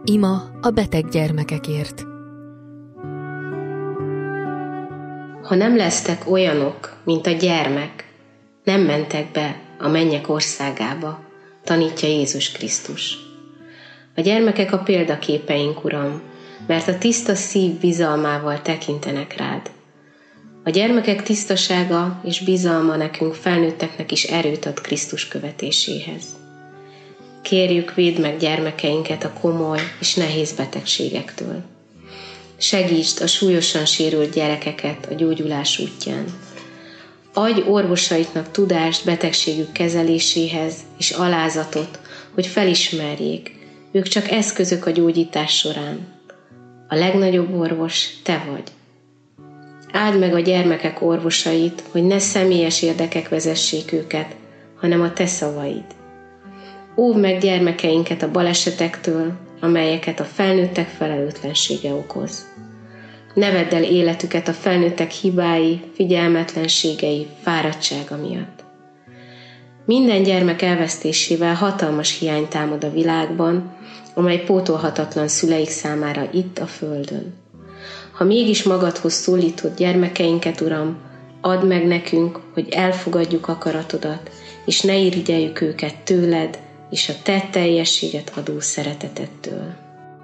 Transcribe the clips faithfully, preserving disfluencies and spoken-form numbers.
Ima a beteg gyermekekért. Ha nem lesztek olyanok, mint a gyermek, nem mentek be a mennyek országába, tanítja Jézus Krisztus. A gyermekek a példaképeink, Uram, mert a tiszta szív bizalmával tekintenek rád. A gyermekek tisztasága és bizalma nekünk felnőtteknek is erőt ad Krisztus követéséhez. Kérjük, védd meg gyermekeinket a komoly és nehéz betegségektől. Segítsd a súlyosan sérült gyerekeket a gyógyulás útján. Adj orvosaiknak tudást betegségük kezeléséhez és alázatot, hogy felismerjék, ők csak eszközök a gyógyítás során. A legnagyobb orvos te vagy. Áld meg a gyermekek orvosait, hogy ne személyes érdekek vezessék őket, hanem a te szavaid. Óvd meg gyermekeinket a balesetektől, amelyeket a felnőttek felelőtlensége okoz. Ne vedd el életüket a felnőttek hibái, figyelmetlenségei, fáradtsága miatt. Minden gyermek elvesztésével hatalmas hiány támad a világban, amely pótolhatatlan szüleik számára itt a földön. Ha mégis magadhoz szólítod gyermekeinket, Uram, add meg nekünk, hogy elfogadjuk akaratodat, és ne irigyeljük őket tőled, és a te teljességet adó szeretetettől.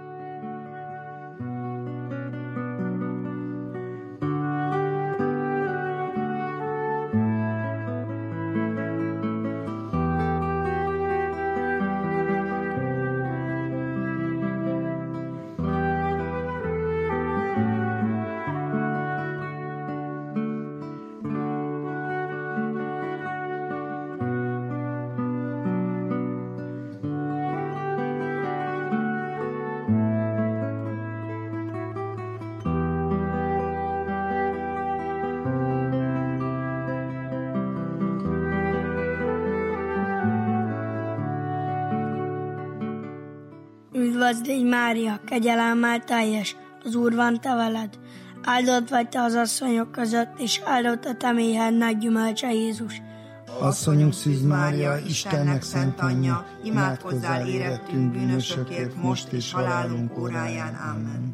Üdvözl légy, Mária, kegyelemmel teljes, az Úr van te veled. Áldott vagy te az asszonyok között, és áldott a te méhednek gyümölcse, Jézus. Asszonyunk Szűz Mária, Istennek szent anyja, imádkozzál érettünk bűnösökért, most és halálunk óráján. Amen.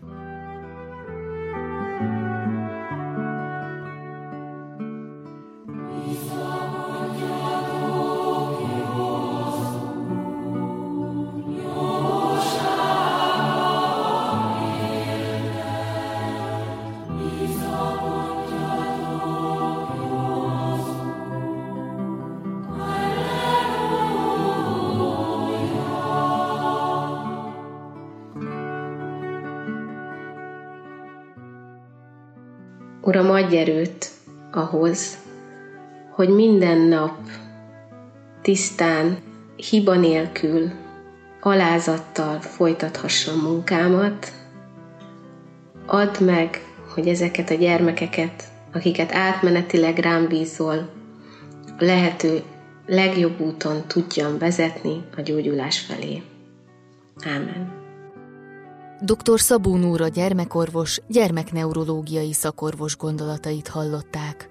Uram, adj erőt ahhoz, hogy minden nap tisztán, hiba nélkül, alázattal folytathassam munkámat. Add meg, hogy ezeket a gyermekeket, akiket átmenetileg rám bízol, a lehető legjobb úton tudjam vezetni a gyógyulás felé. Ámen. doktor Szabó Nóra gyermekorvos, gyermekneurológiai szakorvos gondolatait hallották.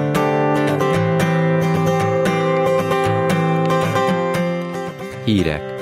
Hírek.